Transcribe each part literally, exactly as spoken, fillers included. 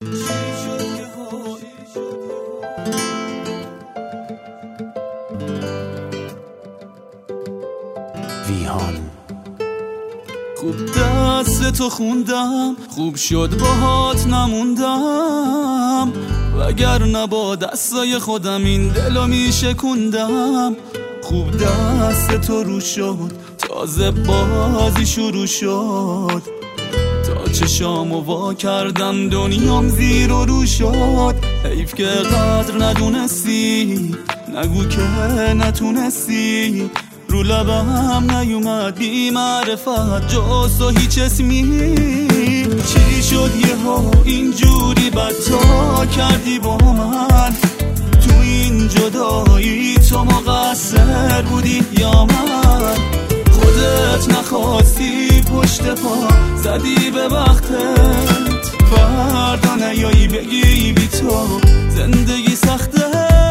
ویهان خوب دست تو خوندم، خوب شد باهات نموندم، وگرنه با دستای خودم این دلو میشکوندم. خوب دست تو رو شد، تازه بازی شروع شد، تا چشامو وا کردم دنیام زیر و رو شد. حیف که قدر ندونستی، نگو که نتونستی، رو لبم نیومد بی معرفت جز تو هیچ اسمی. چی شد یه ها اینجوری بدتا کردی با من؟ تو این جدایی تو مقصر بودی یا من؟ خودت نخواستی پشت پا زدی به وقتت، فردا نیایی بگی بی تو زندگی سخته.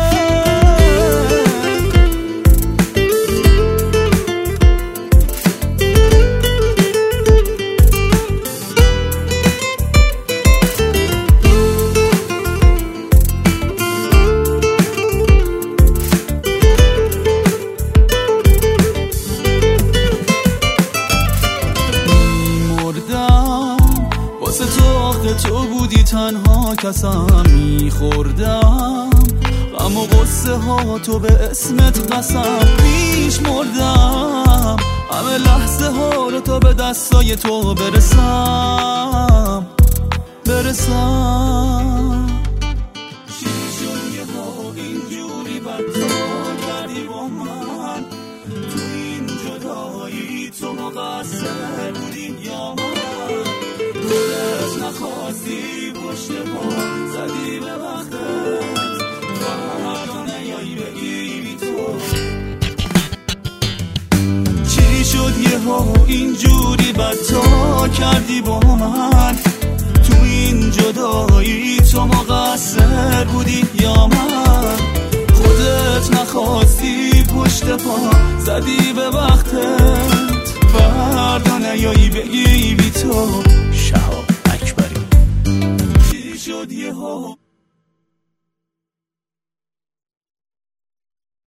تو بودی تنها کسم میخوردم، غم و غصه ها تو به اسمت قسم پیش مردم. همه لحظه ها رو تا به دستای تو برسم برسم. چی شد یه ها اینجوری بدتا کردی با من؟ تو این جدایی تو مقصر بودی یا من؟ خودت نخواستی پشت پا زدی به وقتت، فردا نیایی بگی بی تو. چی شد یه ها اینجوری بدتا کردی با من؟ تو این جدایی تو مقصر بودی یا من؟ خودت نخواستی پشت پا زدی به وقتت، فردا نیایی بگی بی تو. شهاب اکبری. چی شد یه ها